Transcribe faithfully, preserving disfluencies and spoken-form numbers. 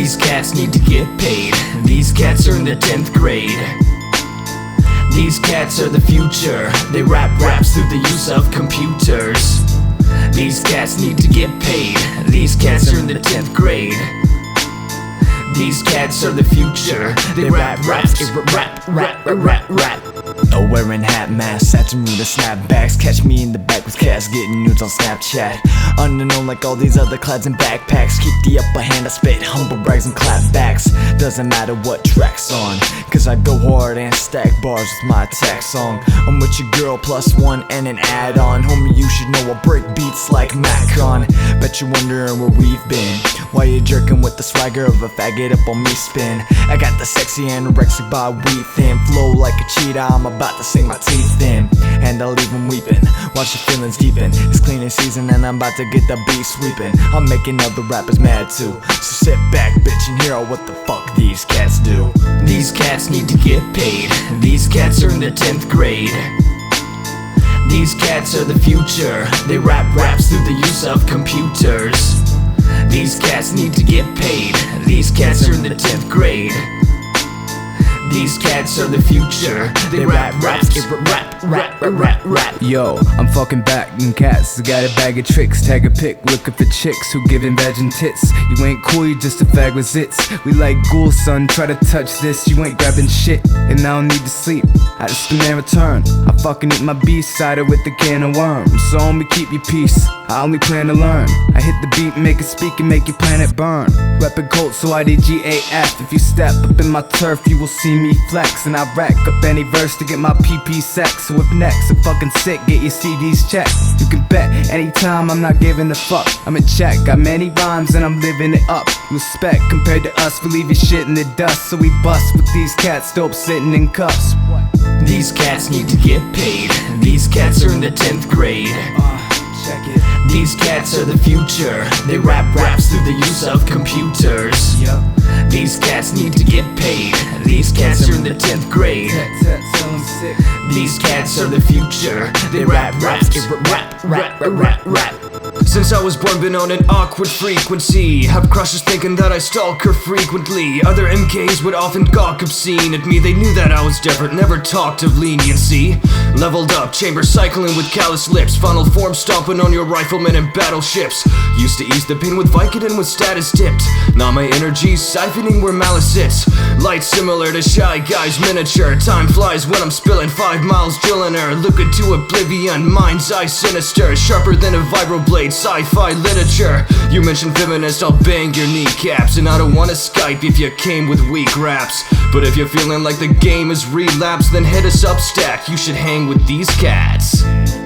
These cats need to get paid. These cats are in the tenth grade. These cats are the future. They rap raps through the use of computers. These cats need to get paid. These cats are in the tenth grade. These cats are the future. They rap raps, rap rap rap rap rap. Oh, wearing hat masks, Satsumu the snapbacks. Catch me in the back with cats getting nudes on Snapchat. Unknown like all these other clads and backpacks. Keep the upper hand, I spit humble brags and clapbacks. Doesn't matter what track's on, cause I go hard and stack bars with my attack song. I'm with your girl plus one and an add-on. Homie, you should know I break beats like Macron. Bet you're wondering where we've been. Why you jerking with the swagger of a faggot up on me spin? I got the sexy anorexic by weed thin. Flow like a cheetah, I'm about to sink my teeth in. And I'll leave them weeping, watch your feelings deepen. It's cleaning season and I'm about to get the beat sweeping. I'm making other rappers mad too, so sit back bitch and hear what the fuck these cats do. These cats need to get paid. These cats are in the tenth grade. These cats are the future. They rap raps through the use of computers. These cats need to get paid. These cats are in the tenth grade. These cats are the future. They rap raps, rap rap rap rap rap. Yo, I'm fucking back and cats. Got a bag of tricks. Tag a pic, looking for chicks who giving veg and tits. You ain't cool, you just a fag with zits. We like ghouls, son. Try to touch this, you ain't grabbing shit. And I don't need to sleep. I just demand return. I fucking eat my B-sider with the can of worms. So homie, keep your peace. I only plan to learn. I hit the beat, make it speak and make your planet burn. Reppin' Colt, so I D G A F. If you step up in my turf, you will see me flex. And I rack up any verse to get my P P sex. So if next, I'm fucking sick, get your C Ds checked. You can bet anytime I'm not giving a fuck. I'm in check, got many rhymes and I'm living it up. Respect compared to us, we leave your shit in the dust. So we bust with these cats, dope sitting in cuffs. These cats need to get paid. These cats are in the tenth grade. Check it. These cats are the future. They rap raps through the use of computers. Yep. These cats need to get paid. These cats are in the tenth grade. These cats are the future. They rap raps, rap rap rap rap rap. Since I was born, been on an awkward frequency. Have crushes thinking that I stalk her frequently. Other M Ks would often gawk obscene at me. They knew that I was different, never talked of leniency. Leveled up, chamber cycling with callous lips. Funnel form stomping on your riflemen and battleships. Used to ease the pain with Vicodin with status dipped. Now my energy's siphoning where malice sits. Light similar to Shy Guy's miniature. Time flies when I'm spilling five miles drilling her. Looking to oblivion, mind's eye sinister. Sharper than a vibroblade, sci-fi literature. You mentioned feminist, I'll bang your kneecaps. And I don't wanna Skype if you came with weak raps. But if you're feeling like the game is relapsed, then hit us up stack. You should hang with these cats.